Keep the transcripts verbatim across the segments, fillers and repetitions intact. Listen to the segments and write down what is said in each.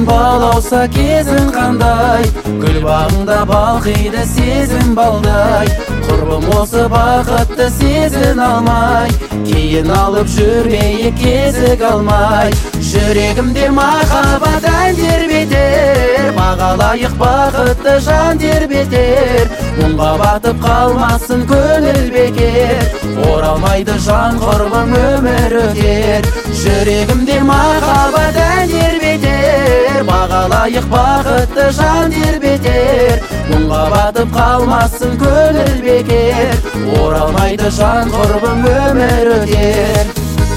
сен балауса кезің қандай, гүл бағыңда балқиды сезім балдай. Құрбым осы бақытты сезін алмай, кейін алып жүрмейік кезік алмай. Жүрегімде махаббат ән тербетер, бағалайық бақытты жан тербетер. Мұңға батып қалмасын көңіл бекер, оралмайды жан құрбым өмір өтер. Жүрегімде махаббат ән тербетер, бағалайық бақытты жан тербетер. Мұңға батып қалмасын көңіл бекер, оралмайды жан құрбым өмір өтер.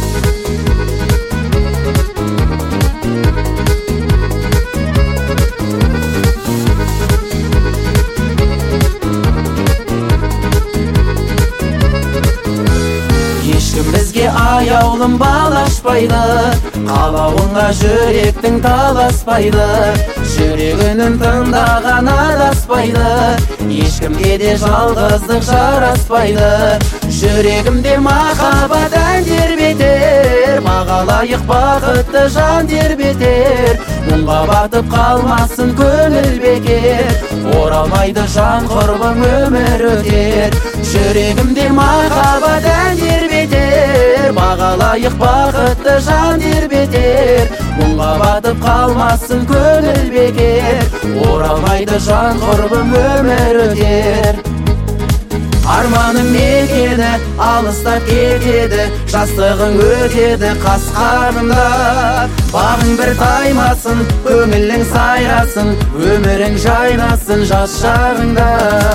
Ешкім бізге аяулым балашпайды, қалауыңа жүректің таласпайды. Жүрегінің тыңдаған адаспайды, ешкімге де жалғыздық жараспайды. Жүрегімде махаббат ән тербетер, бағалайық бақытты жан тербетер. Мұңға батып қалмасын көңіл бекер, оралмайды жан құрбым өмір өтер. Жүрегімде махаббат ән тербетер, бағалайық бақытты жан тербетер. Мұңға батып қалмасын көңіл бекер, оралмайды жан құрбым өмір өтер. Арманым мекені алыстап кетеді, жастығың өтеді қас қарымда. Бағың бір таймасын, көңілің сайрасын, өмірің жайнасын жас шағыңда.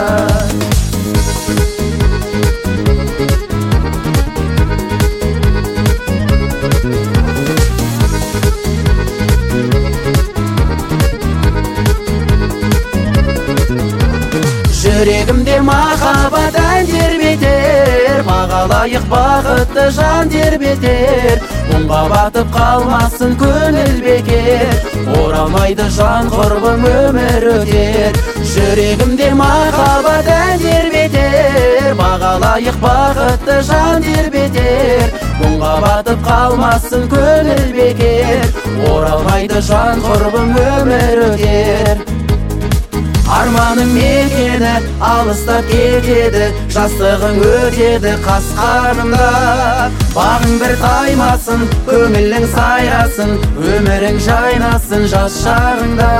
Жүрегімде махаббат ән тербетер, бағалайық бақытты жан тербетер. Мұңға батып қалмасын көңіл бекер, оралмайды жан құрбым өмір өтер. Жүрегімде махаббат ән тербетер, бағалайық бақытты жан тербетер. Мұңға батып қалмасын көңіл бекер, оралмайды жан құрбым өмір өтер. Арманым мекені алыстап кетеді, жастығың өтеді қас қарымда. Бағың бір таймасын, көңілің сайрасын, өмірің жайнасын жас шағыңда.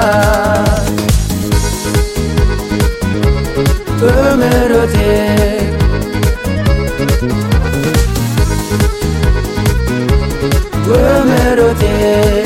Өмір өтер, өмір өтер.